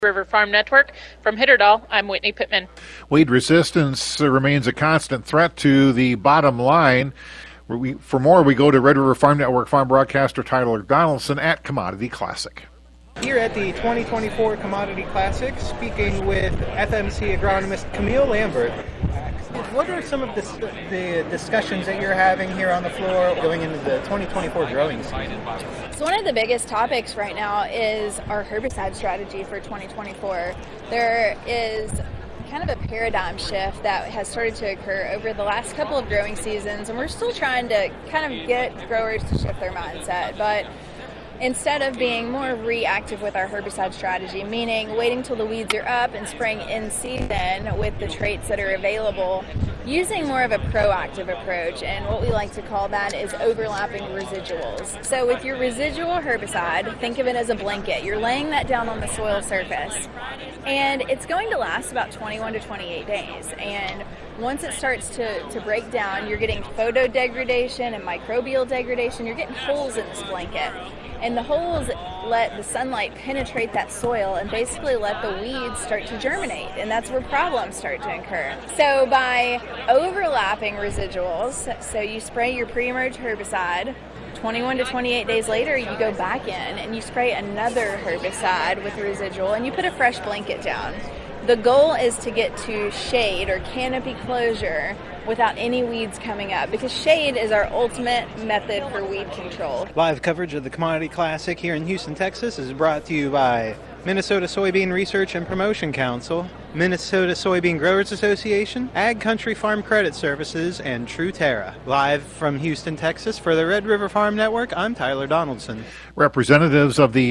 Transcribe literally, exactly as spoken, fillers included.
River Farm Network. From Hitterdall, I'm Whitney Pittman. Weed resistance remains a constant threat to the bottom line. We, for more, we go to Red River Farm Network farm broadcaster Tyler Donaldson at Commodity Classic. Here at the twenty twenty-four Commodity Classic, speaking with F M C agronomist Camille Lambert. What are some of the, the discussions that you're having here on the floor going into the twenty twenty-four growing season? So one of the biggest topics right now is our herbicide strategy for twenty twenty-four. There is kind of a paradigm shift that has started to occur over the last couple of growing seasons, and we're still trying to kind of get growers to shift their mindset. But instead of being more reactive with our herbicide strategy, meaning waiting till the weeds are up and spraying in season with the traits that are available, using more of a proactive approach, and what we like to call that is overlapping residuals. So with your residual herbicide, think of it as a blanket. You're laying that down on the soil surface, and it's going to last about twenty-one to twenty-eight days. And once it starts to, to break down, you're getting photo degradation and microbial degradation. You're getting holes in this blanket. And the holes let the sunlight penetrate that soil and basically let the weeds start to germinate. And that's where problems start to incur. So by overlapping residuals, so you spray your pre-emerge herbicide, twenty-one to twenty-eight days later, you go back in and you spray another herbicide with residual and you put a fresh blanket down. The goal is to get to shade or canopy closure without any weeds coming up, because shade is our ultimate method for weed control. Live coverage of the Commodity Classic here in Houston, Texas is brought to you by Minnesota Soybean Research and Promotion Council, Minnesota Soybean Growers Association, Ag Country Farm Credit Services, and TrueTerra. Live from Houston, Texas for the Red River Farm Network, I'm Tyler Donaldson. Representatives of the